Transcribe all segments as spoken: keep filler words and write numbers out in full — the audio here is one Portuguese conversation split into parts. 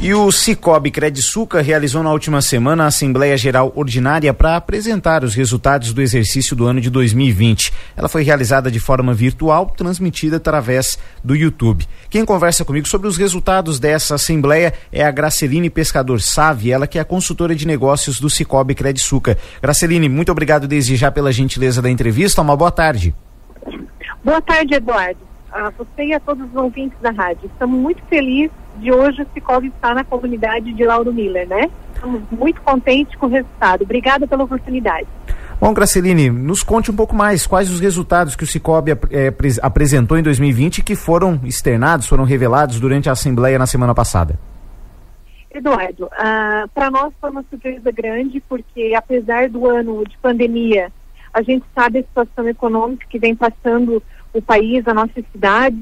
E o Cicobi Crediçuca realizou na última semana a Assembleia Geral Ordinária para apresentar os resultados do exercício do ano de dois mil e vinte. Ela foi realizada de forma virtual, transmitida através do YouTube. Quem conversa comigo sobre os resultados dessa Assembleia é a Graceline Pescador Save, ela que é a consultora de negócios do Cicobi Crediçuca. Graceline, muito obrigado desde já pela gentileza da entrevista. Uma boa tarde. Boa tarde, Eduardo. A você e a todos os ouvintes da rádio. Estamos muito felizes de hoje o Cicobi estar na comunidade de Lauro Miller, né? Estamos muito contentes com o resultado. Obrigada pela oportunidade. Bom, Graceline, nos conte um pouco mais quais os resultados que o Cicobi é, apresentou em dois mil e vinte que foram externados, foram revelados durante a Assembleia na semana passada. Eduardo, uh, para nós foi uma surpresa grande, porque apesar do ano de pandemia, a gente sabe a situação econômica que vem passando o país, a nossa cidade,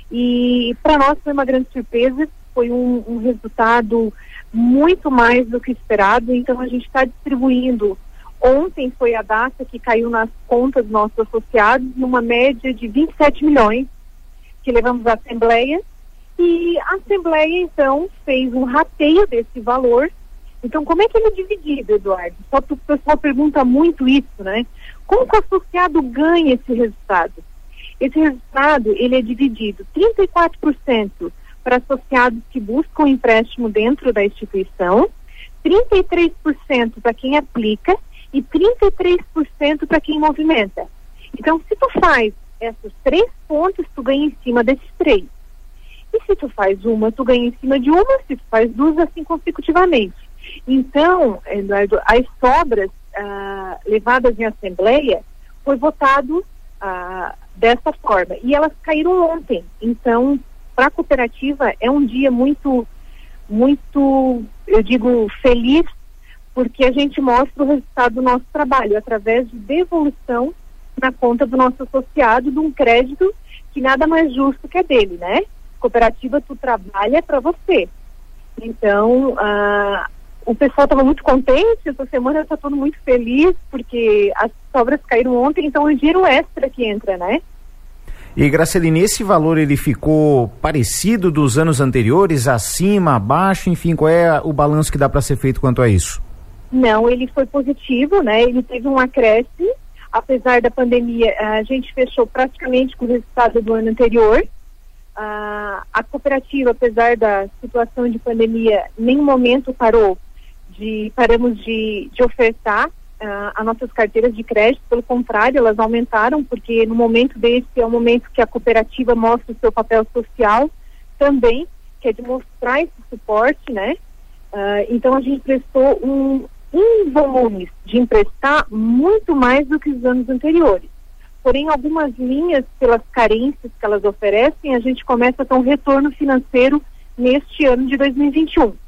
e para nós foi uma grande surpresa, foi um, um resultado muito mais do que esperado. Então a gente está distribuindo, ontem foi a data que caiu nas contas dos nossos associados, numa média de vinte e sete milhões que levamos à Assembleia, e a Assembleia então fez um rateio desse valor. Então como é que ele é dividido, Eduardo? Só que o pessoal pergunta muito isso, né? Como que o associado ganha esse resultado? Esse resultado, ele é dividido trinta e quatro por cento para associados que buscam empréstimo dentro da instituição, trinta e três por cento para quem aplica e trinta e três por cento para quem movimenta. Então, se tu faz esses três pontos, tu ganha em cima desses três. E se tu faz uma, tu ganha em cima de uma, se tu faz duas, assim consecutivamente. Então, Eduardo, as sobras ah, levadas em assembleia foi votado ah, dessa forma, e elas caíram ontem. Então, para a cooperativa é um dia muito, muito, eu digo, feliz, porque a gente mostra o resultado do nosso trabalho através de devolução na conta do nosso associado de um crédito que nada mais justo que é dele, né? Cooperativa, tu trabalha para você. Então, ah, o pessoal estava muito contente, essa semana está todo muito feliz, porque as sobras caíram ontem, então é dinheiro extra que entra, né? E, Graceline, esse valor ele ficou parecido dos anos anteriores, acima, abaixo, enfim, qual é o balanço que dá para ser feito quanto a isso? Não, ele foi positivo, né? Ele teve um acréscimo, apesar da pandemia, a gente fechou praticamente com o resultado do ano anterior. Uh, a cooperativa, apesar da situação de pandemia, em nenhum momento parou de, paramos de, de ofertar uh, as nossas carteiras de crédito. Pelo contrário, elas aumentaram, porque no momento desse é o momento que a cooperativa mostra o seu papel social também, que é de mostrar esse suporte, né? Uh, então a gente prestou um, um volume de emprestar muito mais do que os anos anteriores. Porém, algumas linhas, pelas carências que elas oferecem, a gente começa a ter um retorno financeiro neste ano de dois mil e vinte e um.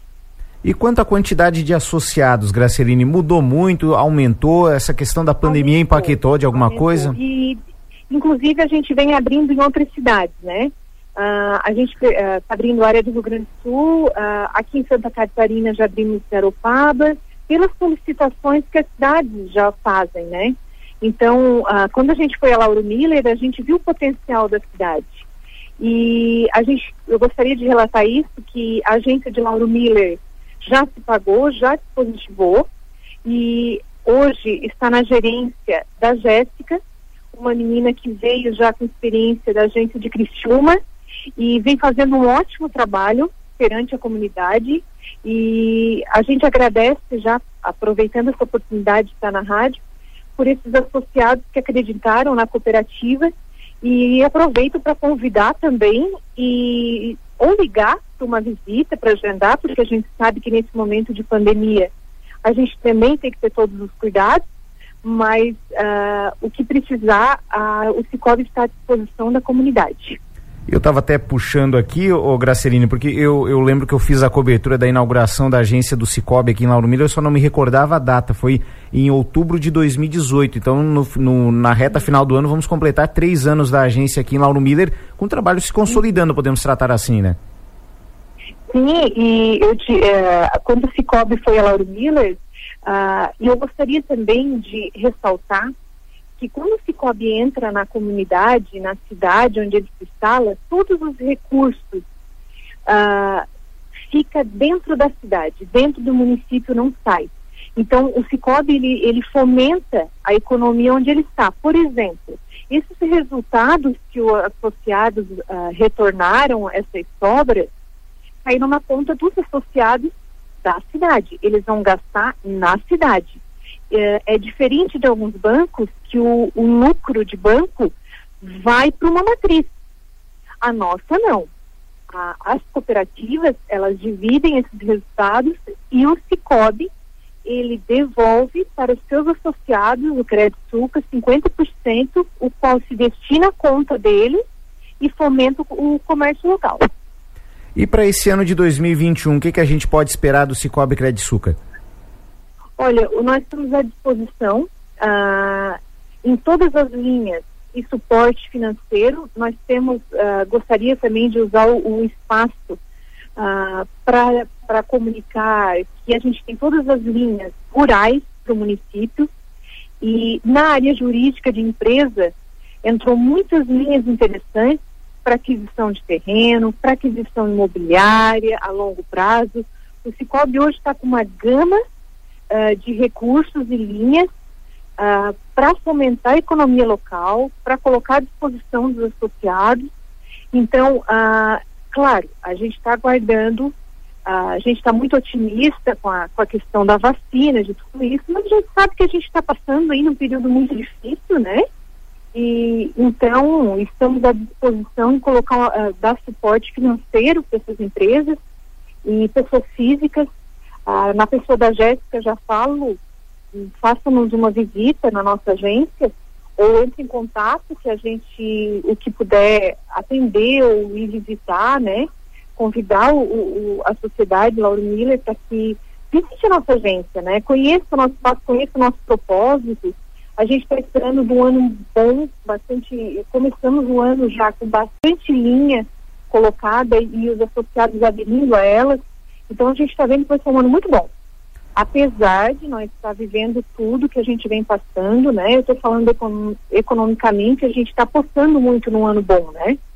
E quanto à quantidade de associados, Graceline, mudou muito, aumentou? Essa questão da pandemia aumentou, impactou de alguma aumentou, coisa? E, inclusive, a gente vem abrindo em outras cidades, né? Uh, a gente está uh, abrindo a área do Rio Grande do Sul, uh, aqui em Santa Catarina já abrimos Garopaba, pelas solicitações que as cidades já fazem, né? Então, ah, quando a gente foi a Lauro Miller, a gente viu o potencial da cidade. E a gente, eu gostaria de relatar isso, que a agência de Lauro Miller já se pagou, já se positivou, e hoje está na gerência da Jéssica, uma menina que veio já com experiência da agência de Criciúma, e vem fazendo um ótimo trabalho perante a comunidade, e a gente agradece já, aproveitando essa oportunidade de estar na rádio, por esses associados que acreditaram na cooperativa, e aproveito para convidar também e ou ligar para uma visita para agendar, porque a gente sabe que nesse momento de pandemia a gente também tem que ter todos os cuidados, mas uh, o que precisar, uh, o Cicobi está à disposição da comunidade. Eu estava até puxando aqui, ô Graceline, porque eu, eu lembro que eu fiz a cobertura da inauguração da agência do Cicobi aqui em Lauro Miller, eu só não me recordava a data, foi em outubro de dois mil e dezoito, então no, no, na reta final do ano vamos completar três anos da agência aqui em Lauro Miller, com o trabalho se consolidando, podemos tratar assim, né? Sim, e eu te, uh, quando o Cicobi foi a Lauro Miller, uh, eu gostaria também de ressaltar que quando o Cicobi entra na comunidade, na cidade onde ele se instala, todos os recursos uh, fica dentro da cidade, dentro do município, não sai. Então, o Sicoob, ele, ele fomenta a economia onde ele está. Por exemplo, esses resultados que os associados uh, retornaram, essas sobras, caíram na conta dos associados da cidade. Eles vão gastar na cidade. É, é diferente de alguns bancos que o, o lucro de banco vai para uma matriz. A nossa não. A, as cooperativas, elas dividem esses resultados e o Sicoob, ele devolve para os seus associados, o Crediçuca, cinquenta por cento, o qual se destina à conta dele e fomenta o comércio local. E para esse ano de dois mil e vinte e um, o que, que a gente pode esperar do Sicoob Crediçuca? Olha, nós estamos à disposição ah, em todas as linhas e suporte financeiro. Nós temos, ah, gostaria também de usar o, o espaço ah, para comunicar que a gente tem todas as linhas rurais para o município, e na área jurídica de empresa entrou muitas linhas interessantes para aquisição de terreno, para aquisição imobiliária a longo prazo. O Sicoob hoje está com uma gama uh, de recursos e linhas uh, para fomentar a economia local, para colocar à disposição dos associados. Então, uh, claro, a gente está aguardando, uh, a gente está muito otimista com a, com a questão da vacina, de tudo isso, mas a gente sabe que a gente está passando aí num período muito difícil, né? E então estamos à disposição em colocar, uh, dar suporte financeiro para essas empresas e pessoas físicas. Uh, na pessoa da Jéssica, já falo, façam-nos uma visita na nossa agência ou entre em contato, que a gente, o que puder atender ou ir visitar, né? Convidar o, o, a sociedade Lauro Miller para que visite a nossa agência, né? Conheça o nosso espaço, conheça o nosso propósito. A gente está esperando um ano bom, bastante, começamos o ano já com bastante linha colocada e os associados aderindo a elas. Então a gente está vendo que vai ser um ano muito bom. Apesar de nós estar vivendo tudo que a gente vem passando, né? Eu estou falando econ- economicamente, a gente está apostando muito num ano bom, né?